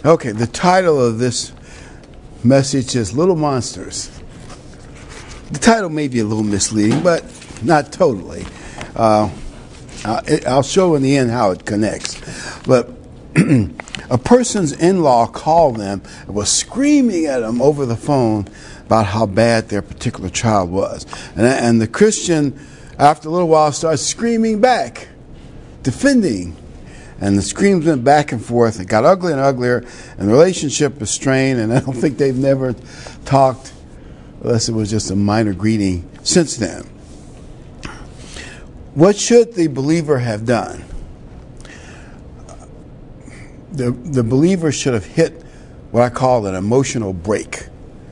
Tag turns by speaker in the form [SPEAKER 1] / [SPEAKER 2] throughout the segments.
[SPEAKER 1] Okay, the title of this message is Little Monsters. The title may be a little misleading, but not totally. I'll show in the end how it connects. But a person's in-law called them and was screaming at them over the phone about how bad their particular child was. And the Christian, after a little while, started screaming back, defending. And the screams went back and forth. It got uglier and uglier, and the relationship was strained, and I don't think they've never talked, unless it was just a minor greeting, since then. What should the believer have done? The believer should have hit what I call an emotional break.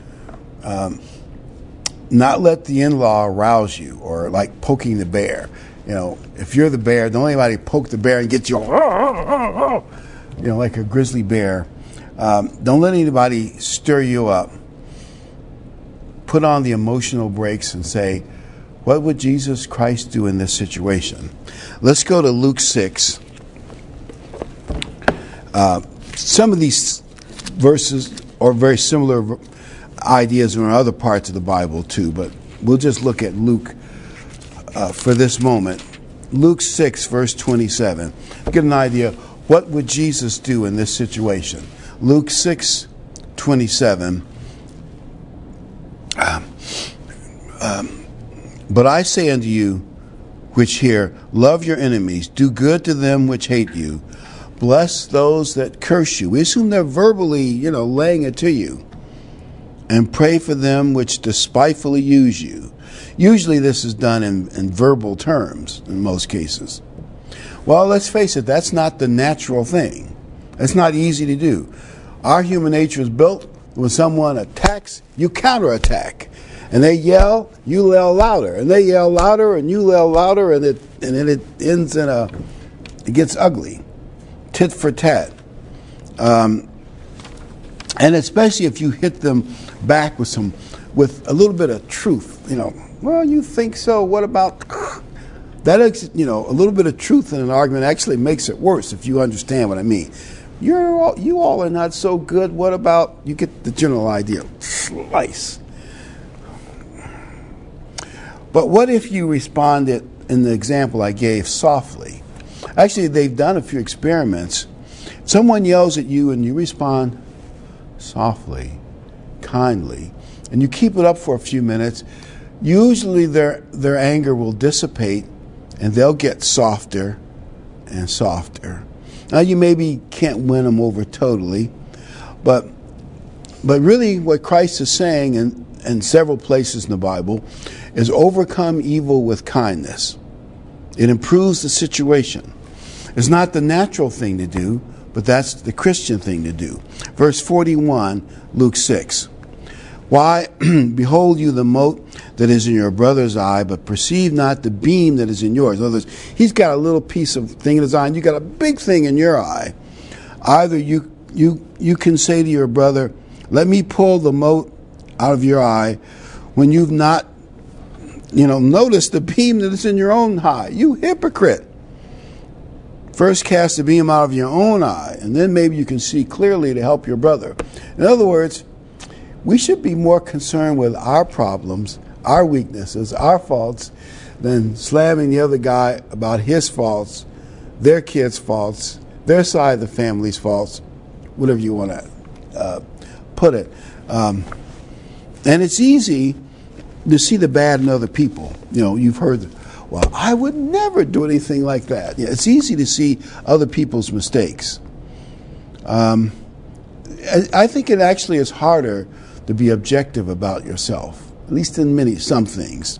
[SPEAKER 1] Not let the in-law arouse you, or like poking the bear. You know, if you're the bear, don't let anybody poke the bear and get you, like a grizzly bear. Don't let anybody stir you up. Put on the emotional brakes and say, what would Jesus Christ do in this situation? Let's go to Luke 6. Some of these verses are very similar ideas in other parts of the Bible too, but we'll just look at Luke for this moment. Luke 6, verse 27. Get an idea, what would Jesus do in this situation? Luke 6, 27. But I say unto you, which hear, love your enemies, do good to them which hate you, bless those that curse you. We assume they're verbally, laying it to you. And pray for them which despitefully use you. Usually this is done in verbal terms in most cases. Well, let's face it, that's not the natural thing. It's not easy to do. Our human nature is built when someone attacks, you counterattack. And they yell, you yell louder. And they yell louder, and you yell louder, and then it ends it gets ugly. Tit for tat. And especially if you hit them back with a little bit of truth, well, you think so, what about that? A little bit of truth in an argument actually makes it worse, if you understand what I mean. You all are not so good, what about, you get the general idea, slice. But what if you responded in the example I gave softly? Actually, they've done a few experiments. Someone yells at you and you respond softly, kindly, and you keep it up for a few minutes. Usually their anger will dissipate and they'll get softer and softer. Now you maybe can't win them over totally, but really what Christ is saying in several places in the Bible is overcome evil with kindness. It improves the situation. It's not the natural thing to do, but that's the Christian thing to do. Verse 41, Luke 6. Why, behold you the mote that is in your brother's eye, but perceive not the beam that is in yours. In other words, he's got a little piece of thing in his eye, and you got a big thing in your eye. Either you can say to your brother, let me pull the mote out of your eye, when you've not, noticed the beam that is in your own eye. You hypocrite. First cast the beam out of your own eye, and then maybe you can see clearly to help your brother. In other words, we should be more concerned with our problems, our weaknesses, our faults, than slamming the other guy about his faults, their kids' faults, their side of the family's faults, whatever you want to put it. And it's easy to see the bad in other people. You've heard, well, I would never do anything like that. Yeah, it's easy to see other people's mistakes. I think it actually is harder to be objective about yourself, at least in some things.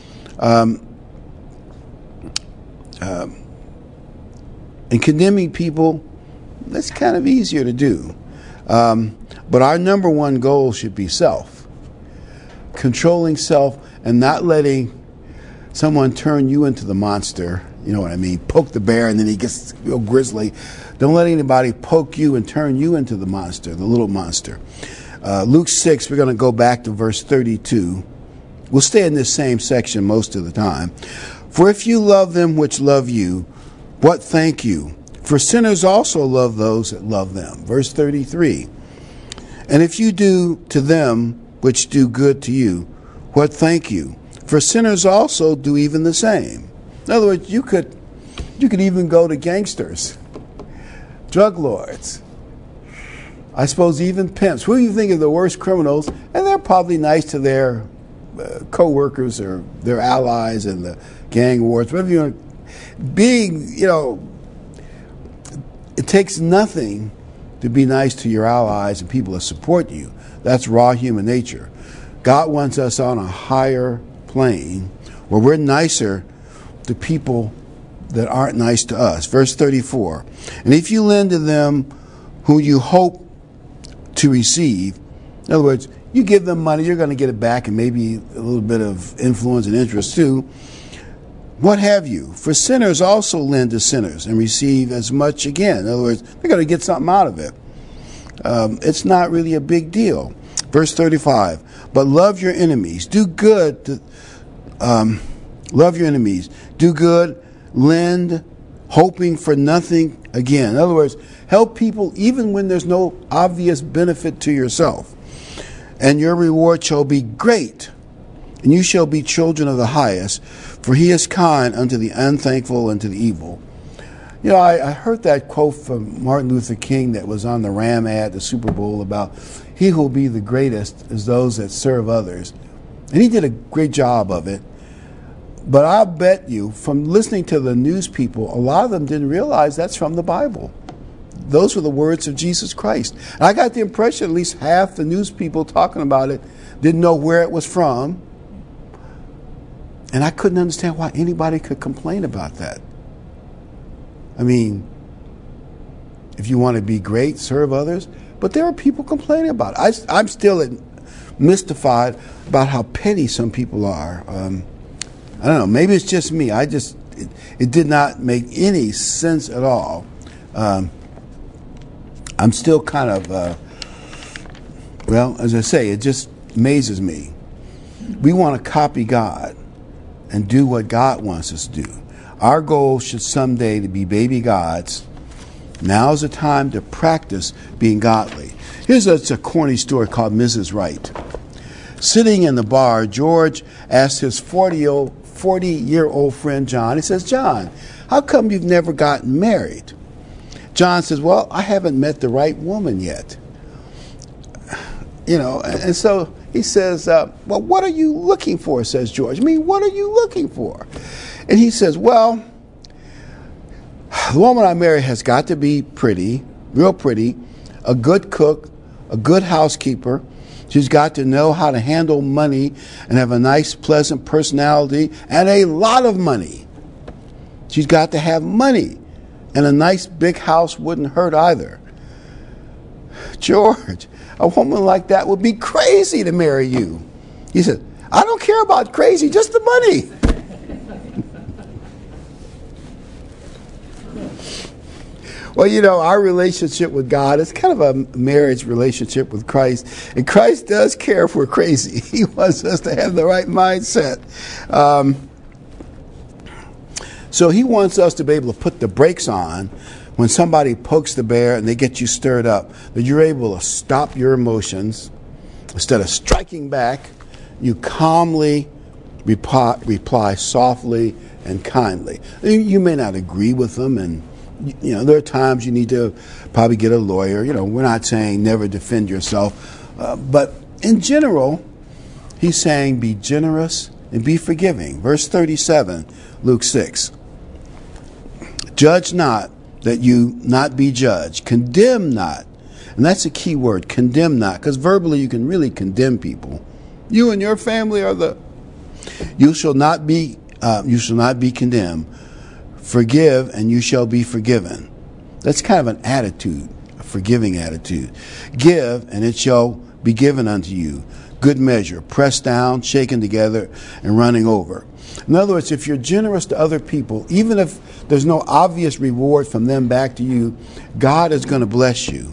[SPEAKER 1] And condemning people, that's kind of easier to do. But our number one goal should be self. Controlling self and not letting someone turn you into the monster. You know what I mean? Poke the bear and then he gets real grizzly. Don't let anybody poke you and turn you into the monster, the little monster. Luke 6, we're going to go back to verse 32. We'll stay in this same section most of the time. For if you love them which love you, what thank you? For sinners also love those that love them. Verse 33. And if you do to them which do good to you, what thank you? For sinners also do even the same. In other words, you could even go to gangsters, drug lords, I suppose even pimps. Who do you think are the worst criminals? And they're probably nice to their co-workers or their allies in the gang wars. Whatever you want. Being, it takes nothing to be nice to your allies and people that support you. That's raw human nature. God wants us on a higher plane where we're nicer to people that aren't nice to us. Verse 34. And if you lend to them who you hope to receive, in other words, you give them money, you're going to get it back and maybe a little bit of influence and interest too. What have you? For sinners also lend to sinners and receive as much again. In other words, they're going to get something out of it. It's not really a big deal. Verse 35. But love your enemies. Do good to love your enemies. Do good. Lend, hoping for nothing again. In other words, help people even when there's no obvious benefit to yourself. And your reward shall be great, and you shall be children of the highest, for he is kind unto the unthankful and to the evil. I heard that quote from Martin Luther King that was on the Ram ad, the Super Bowl, about he who will be the greatest is those that serve others. And he did a great job of it. But I'll bet you, from listening to the news people, a lot of them didn't realize that's from the Bible. Those were the words of Jesus Christ. And I got the impression at least half the news people talking about it didn't know where it was from. And I couldn't understand why anybody could complain about that. I mean, if you want to be great, serve others. But there are people complaining about it. I'm still mystified about how petty some people are. I don't know. Maybe it's just me. It did not make any sense at all. I'm still kind of, as I say, it just amazes me. We want to copy God and do what God wants us to do. Our goal should someday to be baby gods. Now is the time to practice being godly. Here's a corny story called Mrs. Right. Sitting in the bar, George asked his 40-year-old friend John, he says, John, how come you've never gotten married? John says, well, I haven't met the right woman yet. And so he says, well, what are you looking for, says George. What are you looking for? And he says, well, the woman I marry has got to be pretty, real pretty, a good cook, a good housekeeper. She's got to know how to handle money and have a nice, pleasant personality and a lot of money. She's got to have money, and a nice big house wouldn't hurt either. George, a woman like that would be crazy to marry you. He said, I don't care about crazy, just the money. Well, our relationship with God is kind of a marriage relationship with Christ. And Christ does care if we're crazy. He wants us to have the right mindset. So he wants us to be able to put the brakes on when somebody pokes the bear and they get you stirred up, that you're able to stop your emotions. Instead of striking back, you calmly reply softly and kindly. You may not agree with them, and there are times you need to probably get a lawyer. We're not saying never defend yourself. But in general, he's saying be generous and be forgiving. Verse 37, Luke 6. Judge not that you not be judged. Condemn not. And that's a key word, condemn not, because verbally you can really condemn people. You and your family are you shall not be condemned. Forgive, and you shall be forgiven. That's kind of an attitude, a forgiving attitude. Give, and it shall be given unto you. Good measure, pressed down, shaken together, and running over. In other words, if you're generous to other people, even if there's no obvious reward from them back to you, God is going to bless you.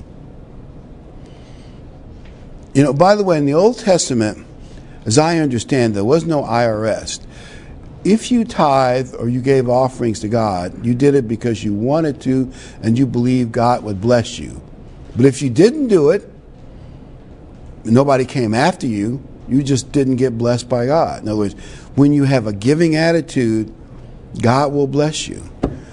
[SPEAKER 1] By the way, in the Old Testament, as I understand, there was no IRS. if you tithe or you gave offerings to God, you did it because you wanted to and you believed God would bless you. But if you didn't do it, nobody came after you, you just didn't get blessed by God. In other words, when you have a giving attitude, God will bless you.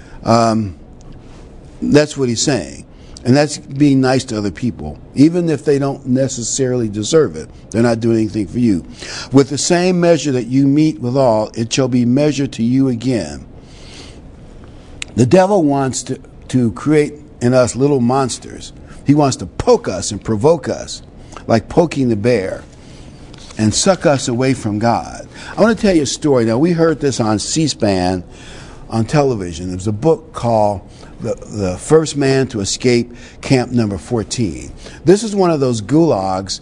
[SPEAKER 1] That's what he's saying. And that's being nice to other people, even if they don't necessarily deserve it. They're not doing anything for you. With the same measure that you meet withal, it shall be measured to you again. The devil wants to create in us little monsters. He wants to poke us and provoke us, like poking the bear, and suck us away from God. I want to tell you a story. Now, we heard this on C-SPAN on television. There was a book called The First Man to Escape Camp Number 14. This is one of those gulags,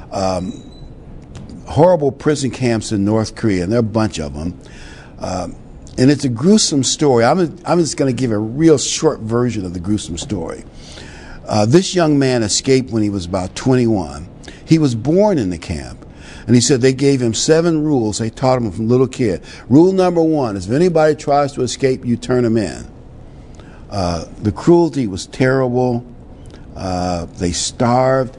[SPEAKER 1] horrible prison camps in North Korea, and there are a bunch of them. And it's a gruesome story. I'm just going to give a real short version of the gruesome story. This young man escaped when he was about 21. He was born in the camp. And he said they gave him 7 rules they taught him from a little kid. Rule number 1 is if anybody tries to escape, you turn them in. The cruelty was terrible. They starved.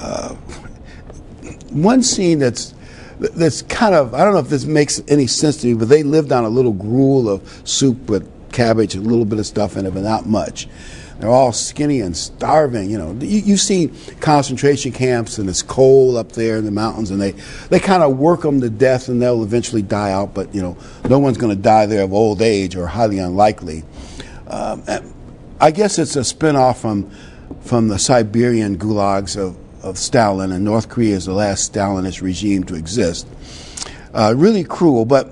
[SPEAKER 1] One scene that's kind of, I don't know if this makes any sense to me, but they lived on a little gruel of soup with cabbage and a little bit of stuff in it, but not much. They're all skinny and starving. You know, you see concentration camps and it's cold up there in the mountains, and they kind of work them to death, and they'll eventually die out. But you know, no one's going to die there of old age, or highly unlikely. I guess it's a spinoff from the Siberian gulags of Stalin, and North Korea is the last Stalinist regime to exist. Really cruel, but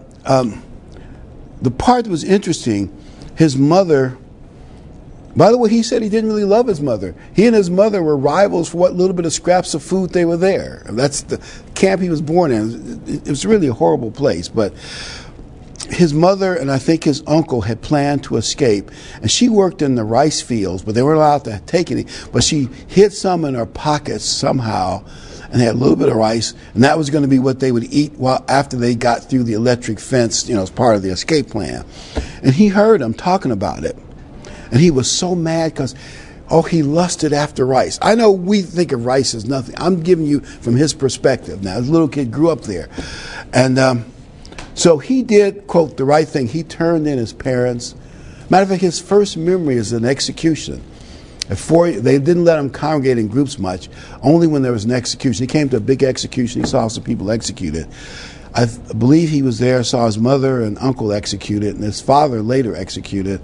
[SPEAKER 1] the part that was interesting, his mother. By the way, he said he didn't really love his mother. He and his mother were rivals for what little bit of scraps of food they were there. That's the camp he was born in. It was really a horrible place. But his mother and I think his uncle had planned to escape. And she worked in the rice fields, but they weren't allowed to take any. But she hid some in her pockets somehow, and they had a little bit of rice. And that was going to be what they would eat after they got through the electric fence, as part of the escape plan. And he heard them talking about it. And he was so mad because, he lusted after rice. I know we think of rice as nothing. I'm giving you from his perspective. Now, his little kid grew up there. And so he did, quote, the right thing. He turned in his parents. Matter of fact, his first memory is an execution. They didn't let him congregate in groups much, only when there was an execution. He came to a big execution. He saw some people executed. I believe he was there, saw his mother and uncle executed, and his father later executed.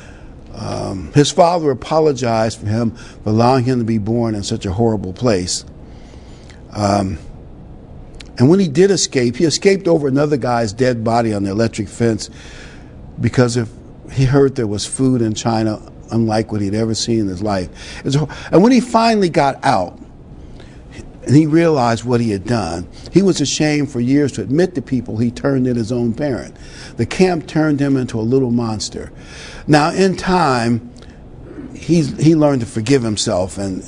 [SPEAKER 1] His father apologized for him for allowing him to be born in such a horrible place. And when he did escape, he escaped over another guy's dead body on the electric fence because he heard there was food in China unlike what he'd ever seen in his life. And when he finally got out and he realized what he had done, he was ashamed for years to admit to people he turned in his own parent. The camp turned him into a little monster. Now, in time, he learned to forgive himself, and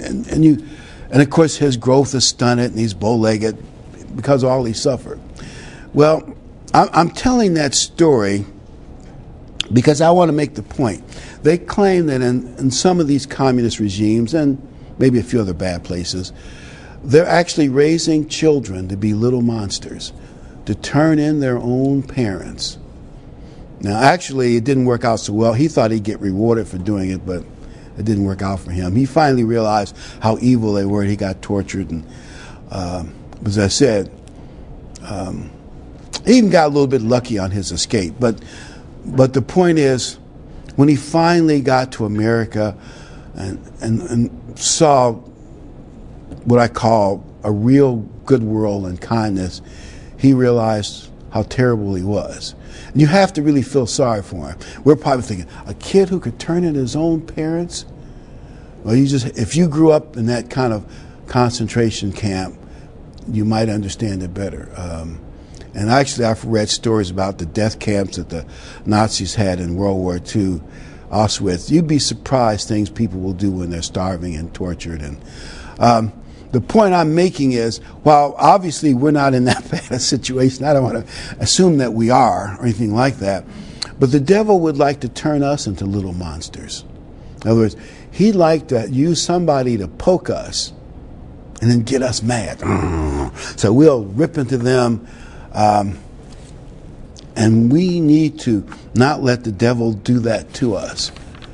[SPEAKER 1] of course his growth is stunted, and he's bow-legged because of all he suffered. Well, I'm telling that story because I want to make the point. They claim that in some of these communist regimes, and maybe a few other bad places, they're actually raising children to be little monsters, to turn in their own parents. Now, actually, it didn't work out so well. He thought he'd get rewarded for doing it, but it didn't work out for him. He finally realized how evil they were. He got tortured, and as I said, he even got a little bit lucky on his escape. But the point is, when he finally got to America and saw what I call a real good world and kindness, he realized how terrible he was. And you have to really feel sorry for him. We're probably thinking, a kid who could turn in his own parents? Well, if you grew up in that kind of concentration camp, you might understand it better. And actually, I've read stories about the death camps that the Nazis had in World War II, Auschwitz. You'd be surprised things people will do when they're starving and tortured. And the point I'm making is, while obviously we're not in that bad a situation, I don't want to assume that we are or anything like that, but the devil would like to turn us into little monsters. In other words, he'd like to use somebody to poke us and then get us mad. So we'll rip into them, and we need to not let the devil do that to us.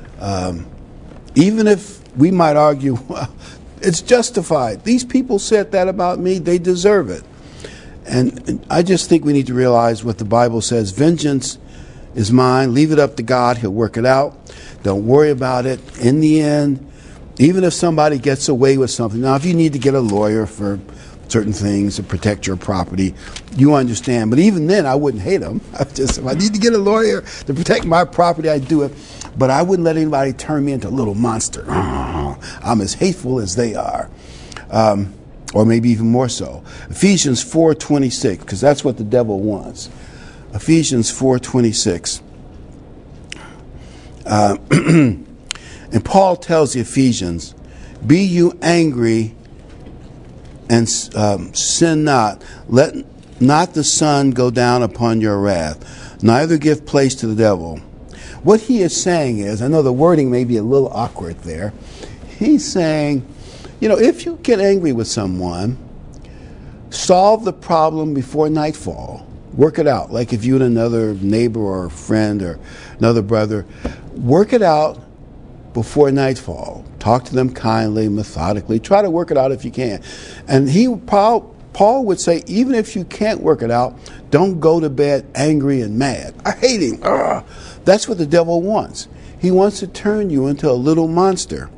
[SPEAKER 1] Even if we might argue, well, it's justified. These people said that about me. They deserve it. And I just think we need to realize what the Bible says. Vengeance is mine. Leave it up to God. He'll work it out. Don't worry about it. In the end, even if somebody gets away with something. Now, if you need to get a lawyer for certain things to protect your property, you understand. But even then, I wouldn't hate them. If I need to get a lawyer to protect my property, I'd do it. But I wouldn't let anybody turn me into a little monster. I'm as hateful as they are. Or maybe even more so. Ephesians 4:26, because that's what the devil wants. Ephesians 4:26. And Paul tells the Ephesians, be you angry and sin not. Let not the sun go down upon your wrath, neither give place to the devil. What he is saying is, I know the wording may be a little awkward there. He's saying, if you get angry with someone, solve the problem before nightfall. Work it out. Like if you and another neighbor or friend or another brother, work it out before nightfall. Talk to them kindly, methodically. Try to work it out if you can. And Paul would say, even if you can't work it out, don't go to bed angry and mad. I hate him. That's what the devil wants. He wants to turn you into a little monster.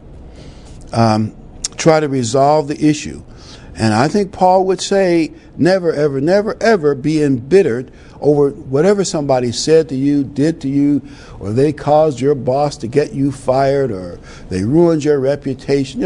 [SPEAKER 1] Try to resolve the issue. And I think Paul would say, never, ever, never, ever be embittered over whatever somebody said to you, did to you, or they caused your boss to get you fired, or they ruined your reputation.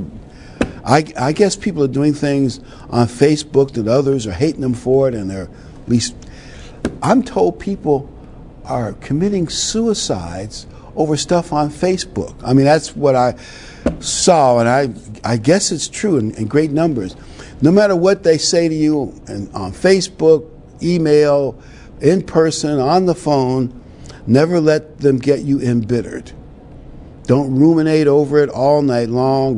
[SPEAKER 1] I guess people are doing things on Facebook that others are hating them for it, and they're at least, I'm told people are committing suicides over stuff on Facebook. I mean, that's what I saw, and I guess it's true in great numbers. No matter what they say to you on Facebook, email, in person, on the phone, never let them get you embittered. Don't ruminate over it all night long.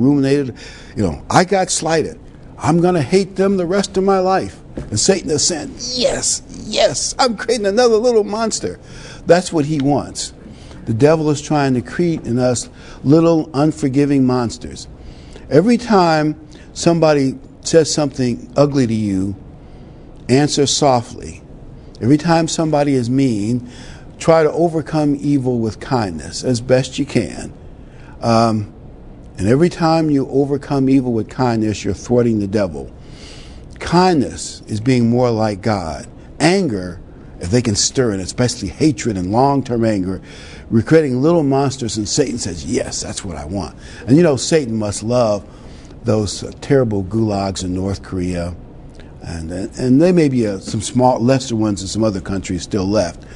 [SPEAKER 1] I got slighted. I'm going to hate them the rest of my life. And Satan is saying, yes, I'm creating another little monster. That's what he wants. The devil is trying to create in us little unforgiving monsters. Every time somebody says something ugly to you, answer softly. Every time somebody is mean, try to overcome evil with kindness as best you can. And every time you overcome evil with kindness, you're thwarting the devil. Kindness is being more like God. Anger, if they can stir it, especially hatred and long-term anger, we're creating little monsters, and Satan says, yes, that's what I want. And Satan must love those terrible gulags in North Korea, and there may be some small, lesser ones in some other countries still left.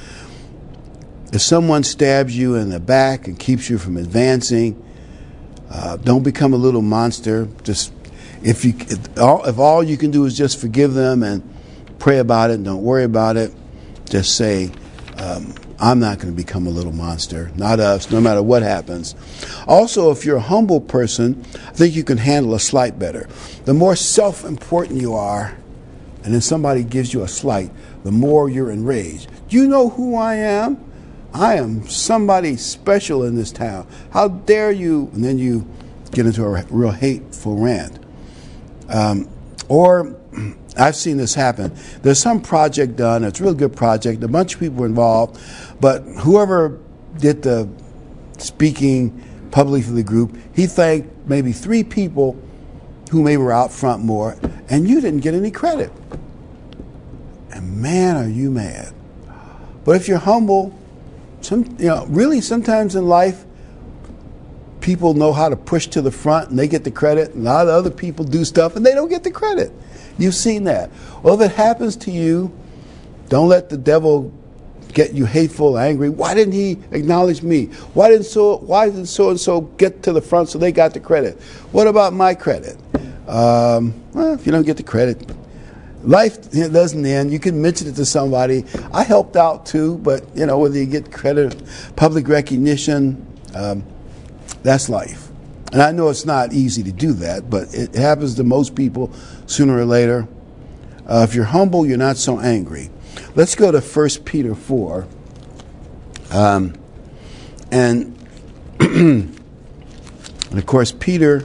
[SPEAKER 1] If someone stabs you in the back and keeps you from advancing, don't become a little monster. Just if all you can do is just forgive them and pray about it and don't worry about it, just say, I'm not going to become a little monster. Not us, no matter what happens. Also, if you're a humble person, I think you can handle a slight better. The more self-important you are, and then somebody gives you a slight, the more you're enraged. Do you know who I am? I am somebody special in this town. How dare you? And then you get into a real hateful rant. Or I've seen this happen. There's some project done. It's a real good project. A bunch of people were involved. But whoever did the speaking publicly for the group, he thanked maybe 3 people who maybe were out front more, and you didn't get any credit. And man, are you mad. But if you're humble, really sometimes in life, people know how to push to the front and they get the credit, and a lot of other people do stuff and they don't get the credit. You've seen that. Well, if it happens to you, don't let the devil get you hateful, angry. Why didn't he acknowledge me? Why didn't so-and-so get to the front so they got the credit? What about my credit? Well, if you don't get the credit, life doesn't end. You can mention it to somebody. I helped out too, but whether you get credit, public recognition, that's life. And I know it's not easy to do that, but it happens to most people sooner or later. If you're humble, you're not so angry. Let's go to 1 Peter 4. And of course, Peter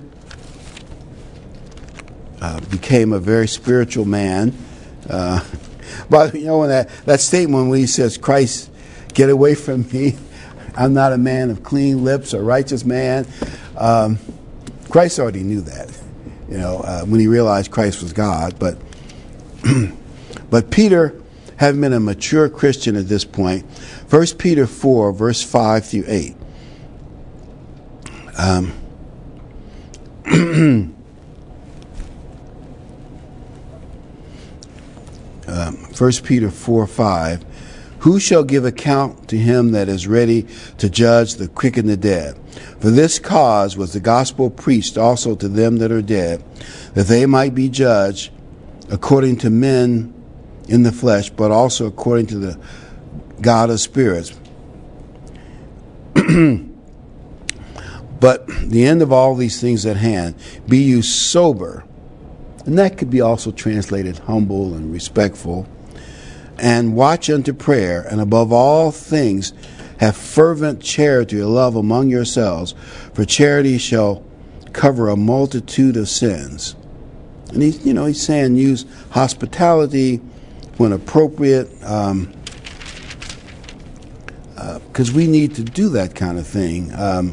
[SPEAKER 1] became a very spiritual man. But when that statement when he says, "Christ, get away from me. I'm not a man of clean lips, a righteous man." Christ already knew that, when he realized Christ was God. But Peter, having been a mature Christian at this point, 1 Peter 4, verse 5 through 8. 1 Peter 4, 5. Who shall give account to him that is ready to judge the quick and the dead? For this cause was the gospel preached also to them that are dead, that they might be judged according to men in the flesh, but also according to the God of spirits. But the end of all these things at hand, be you sober. And that could be also translated humble and respectful. And watch unto prayer, and above all things have fervent charity or love among yourselves, for charity shall cover a multitude of sins. And he's saying use hospitality when appropriate, because we need to do that kind of thing.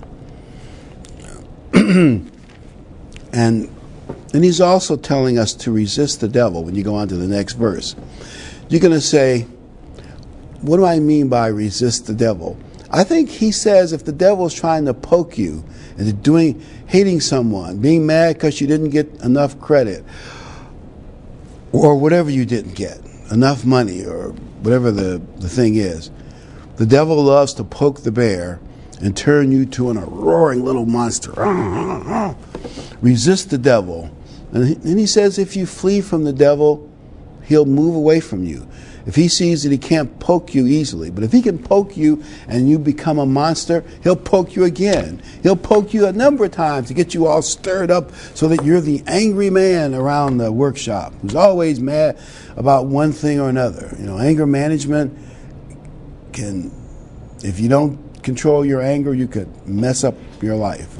[SPEAKER 1] And he's also telling us to resist the devil. When you go on to the next verse, you're going to say, what do I mean by resist the devil? I think he says if the devil is trying to poke you and hating someone, being mad because you didn't get enough credit, or whatever you didn't get, enough money, or whatever the thing is, the devil loves to poke the bear and turn you to a roaring little monster. Resist the devil. And he says if you flee from the devil, he'll move away from you. If he sees that he can't poke you easily. But if he can poke you and you become a monster, he'll poke you again. He'll poke you a number of times to get you all stirred up so that you're the angry man around the workshop who's always mad about one thing or another. Anger management can, if you don't control your anger, you could mess up your life.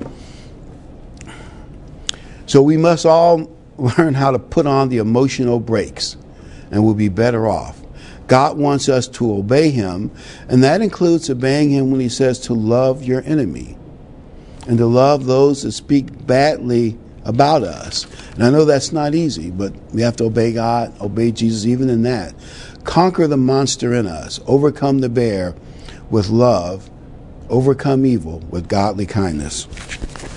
[SPEAKER 1] So we must all learn how to put on the emotional brakes, and we'll be better off. God wants us to obey him, and that includes obeying him when he says to love your enemy and to love those that speak badly about us. And I know that's not easy, but we have to obey God, obey Jesus even in that. Conquer the monster in us, overcome the bear with love, overcome evil with godly kindness.